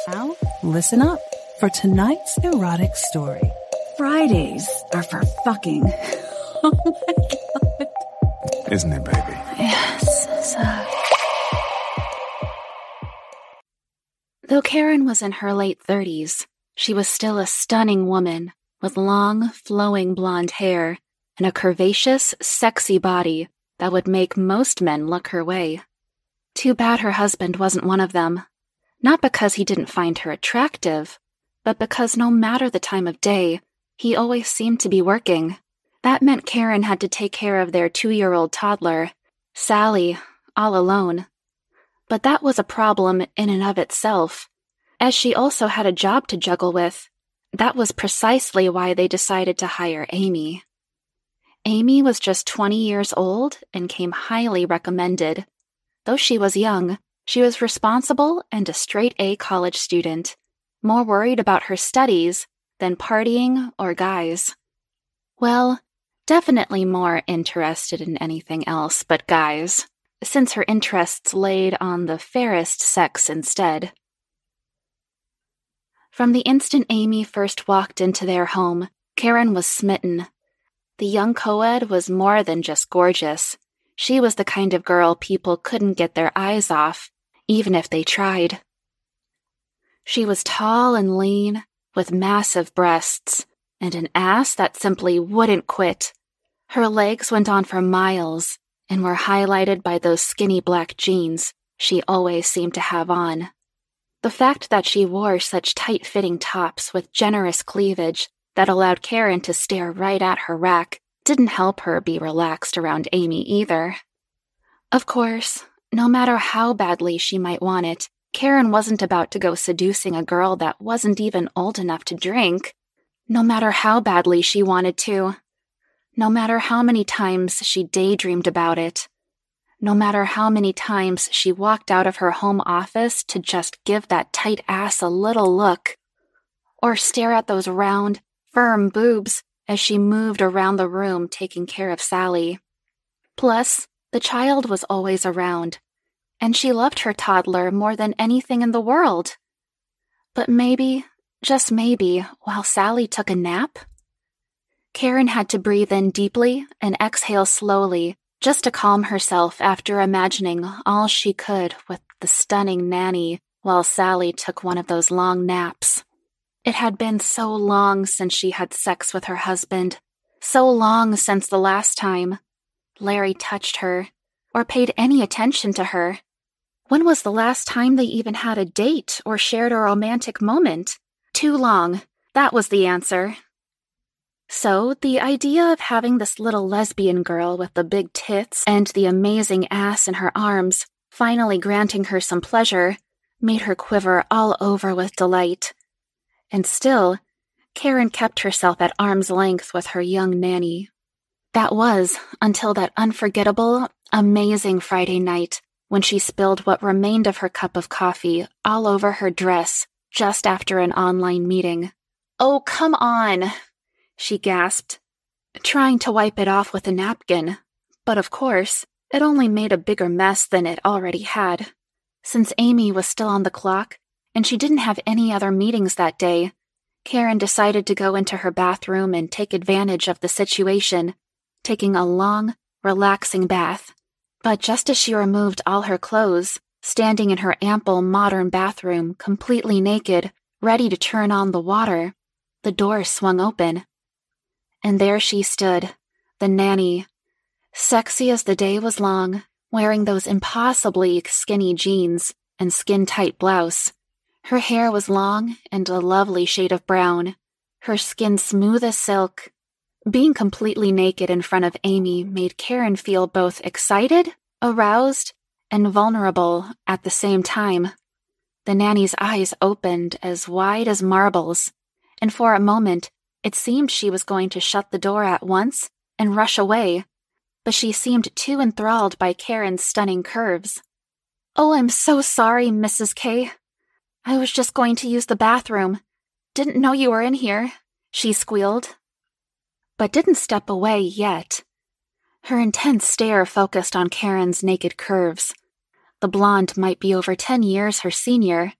Now, listen up for tonight's erotic story. Fridays are for fucking. Oh my God. Isn't it, baby? Yes, so. Though Karen was in her late 30s, she was still a stunning woman with long, flowing blonde hair and a curvaceous, sexy body that would make most men look her way. Too bad her husband wasn't one of them. Not because he didn't find her attractive, but because no matter the time of day, he always seemed to be working. That meant Karen had to take care of their 2-year-old toddler, Sally, all alone. But that was a problem in and of itself, as she also had a job to juggle with. That was precisely why they decided to hire Amy. Amy was just 20 years old and came highly recommended. Though she was young, she was responsible and a straight-A college student, more worried about her studies than partying or guys. Well, definitely more interested in anything else but guys, since her interests laid on the fairest sex instead. From the instant Amy first walked into their home, Karen was smitten. The young co-ed was more than just gorgeous. She was the kind of girl people couldn't get their eyes off, even if they tried. She was tall and lean, with massive breasts, and an ass that simply wouldn't quit. Her legs went on for miles, and were highlighted by those skinny black jeans she always seemed to have on. The fact that she wore such tight-fitting tops with generous cleavage that allowed Karen to stare right at her rack didn't help her be relaxed around Amy either. Of course, no matter how badly she might want it, Karen wasn't about to go seducing a girl that wasn't even old enough to drink. No matter how badly she wanted to. No matter how many times she daydreamed about it. No matter how many times she walked out of her home office to just give that tight ass a little look. Or stare at those round, firm boobs as she moved around the room taking care of Sally. Plus, the child was always around, and she loved her toddler more than anything in the world. But maybe, just maybe, while Sally took a nap? Karen had to breathe in deeply and exhale slowly just to calm herself after imagining all she could with the stunning nanny while Sally took one of those long naps. It had been so long since she had sex with her husband, so long since the last time Larry touched her or paid any attention to her. When was the last time they even had a date or shared a romantic moment? Too long. That was the answer. So, the idea of having this little lesbian girl with the big tits and the amazing ass in her arms finally granting her some pleasure made her quiver all over with delight. And still, Karen kept herself at arm's length with her young nanny. That was until that unforgettable, amazing Friday night when she spilled what remained of her cup of coffee all over her dress just after an online meeting. "Oh, come on," she gasped, trying to wipe it off with a napkin. But of course, it only made a bigger mess than it already had. Since Amy was still on the clock, and she didn't have any other meetings that day, Karen decided to go into her bathroom and take advantage of the situation, taking a long, relaxing bath. But just as she removed all her clothes, standing in her ample modern bathroom, completely naked, ready to turn on the water, the door swung open. And there she stood, the nanny, sexy as the day was long, wearing those impossibly skinny jeans and skin-tight blouse. Her hair was long and a lovely shade of brown, her skin smooth as silk. Being completely naked in front of Amy made Karen feel both excited, aroused, and vulnerable at the same time. The nanny's eyes opened as wide as marbles, and for a moment it seemed she was going to shut the door at once and rush away, but she seemed too enthralled by Karen's stunning curves. "Oh, I'm so sorry, Mrs. K. I was just going to use the bathroom. Didn't know you were in here," she squealed. But didn't step away yet. Her intense stare focused on Karen's naked curves. The blonde might be over 10 years her senior,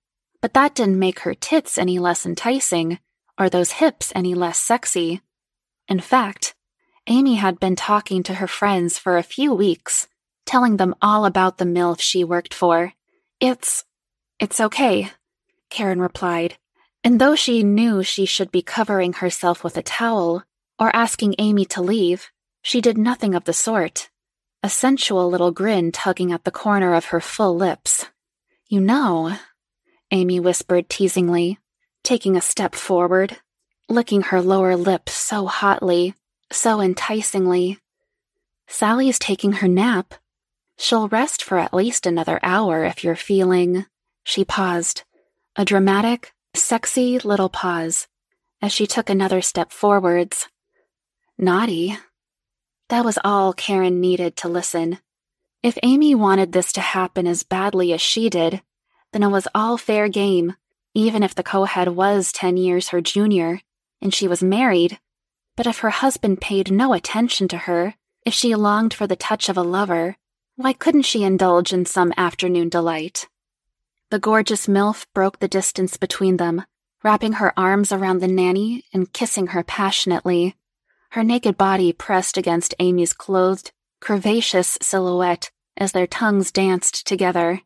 But that didn't make her tits any less enticing, or those hips any less sexy. In fact, Amy had been talking to her friends for a few weeks, telling them all about the MILF she worked for. It's okay, Karen replied, and though she knew she should be covering herself with a towel or asking Amy to leave, she did nothing of the sort, a sensual little grin tugging at the corner of her full lips. You know, Amy whispered teasingly, taking a step forward, licking her lower lip so hotly, so enticingly. Sally's taking her nap. She'll rest for at least another hour if you're feeling... She paused, a dramatic, sexy little pause, as she took another step forwards. Naughty. That was all Karen needed to listen. If Amy wanted this to happen as badly as she did, then it was all fair game, even if the co-head was 10 years her junior, and she was married. But if her husband paid no attention to her, if she longed for the touch of a lover, why couldn't she indulge in some afternoon delight? The gorgeous MILF broke the distance between them, wrapping her arms around the nanny and kissing her passionately, her naked body pressed against Amy's clothed, curvaceous silhouette as their tongues danced together.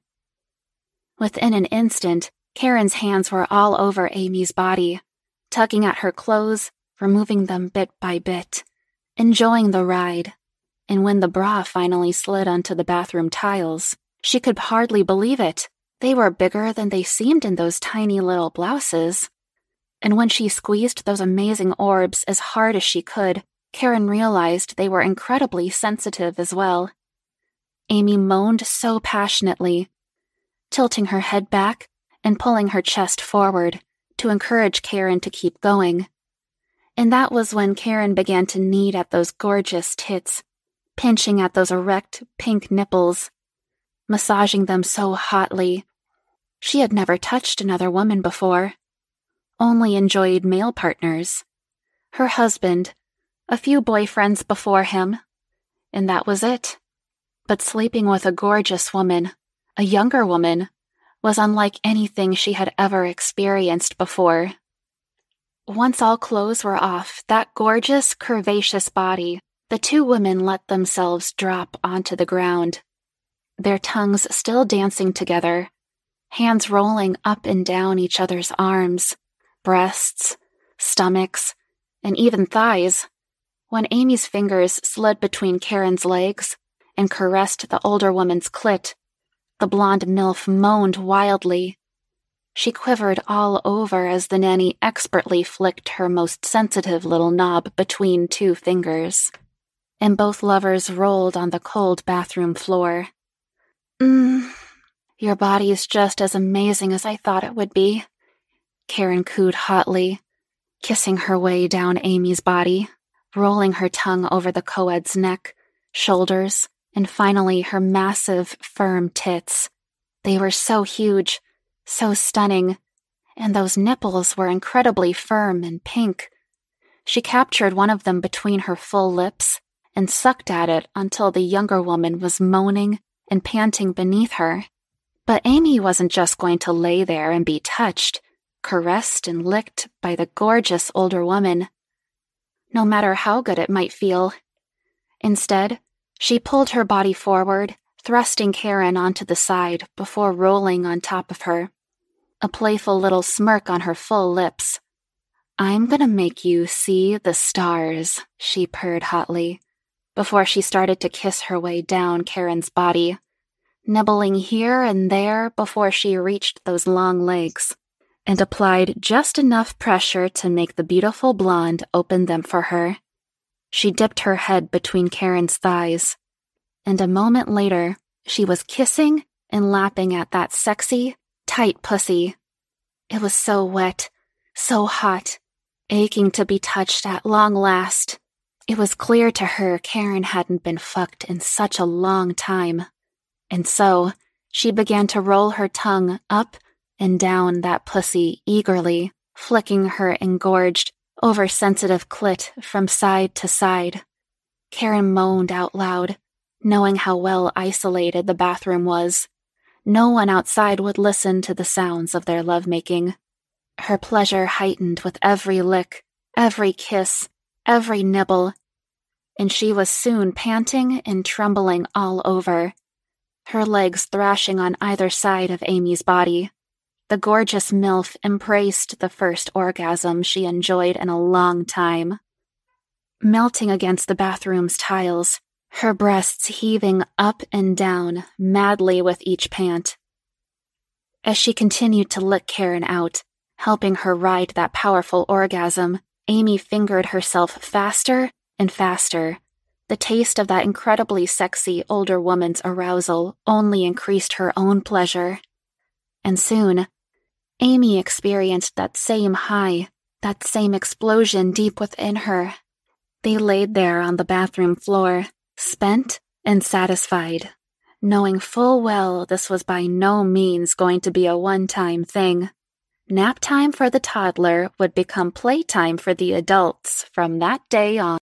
Within an instant, Karen's hands were all over Amy's body, tugging at her clothes, removing them bit by bit, enjoying the ride. And when the bra finally slid onto the bathroom tiles, she could hardly believe it. They were bigger than they seemed in those tiny little blouses. And when she squeezed those amazing orbs as hard as she could, Karen realized they were incredibly sensitive as well. Amy moaned so passionately, tilting her head back and pulling her chest forward to encourage Karen to keep going. And that was when Karen began to knead at those gorgeous tits, pinching at those erect pink nipples, massaging them so hotly. She had never touched another woman before, only enjoyed male partners. Her husband, a few boyfriends before him, and that was it. But sleeping with a gorgeous woman, a younger woman, was unlike anything she had ever experienced before. Once all clothes were off that gorgeous, curvaceous body, the two women let themselves drop onto the ground, their tongues still dancing together, hands rolling up and down each other's arms, breasts, stomachs, and even thighs. When Amy's fingers slid between Karen's legs and caressed the older woman's clit, the blonde MILF moaned wildly. She quivered all over as the nanny expertly flicked her most sensitive little knob between two fingers, and both lovers rolled on the cold bathroom floor. Your body is just as amazing as I thought it would be, Karen cooed hotly, kissing her way down Amy's body, rolling her tongue over the co-ed's neck, shoulders, and finally her massive, firm tits. They were so huge, so stunning, and those nipples were incredibly firm and pink. She captured one of them between her full lips and sucked at it until the younger woman was moaning and panting beneath her. But Amy wasn't just going to lay there and be touched, caressed and licked by the gorgeous older woman, no matter how good it might feel. Instead, she pulled her body forward, thrusting Karen onto the side before rolling on top of her, a playful little smirk on her full lips. I'm gonna make you see the stars, she purred hotly, before she started to kiss her way down Karen's body, nibbling here and there before she reached those long legs, and applied just enough pressure to make the beautiful blonde open them for her. She dipped her head between Karen's thighs, and a moment later, she was kissing and lapping at that sexy, tight pussy. It was so wet, so hot, aching to be touched at long last. It was clear to her Karen hadn't been fucked in such a long time. And so, she began to roll her tongue up and down that pussy eagerly, flicking her engorged, oversensitive clit from side to side. Karen moaned out loud, knowing how well isolated the bathroom was, No one outside would listen to the sounds of their lovemaking. Her pleasure heightened with every lick, every kiss, every nibble, and she was soon panting and trembling all over, her legs thrashing on either side of Amy's body. The gorgeous MILF embraced the first orgasm she enjoyed in a long time. Melting against the bathroom's tiles, her breasts heaving up and down madly with each pant. As she continued to lick Karen out, helping her ride that powerful orgasm, Amy fingered herself faster and faster. The taste of that incredibly sexy older woman's arousal only increased her own pleasure. And soon, Amy experienced that same high, that same explosion deep within her. They laid there on the bathroom floor, spent and satisfied, knowing full well this was by no means going to be a one-time thing. Nap time for the toddler would become playtime for the adults from that day on.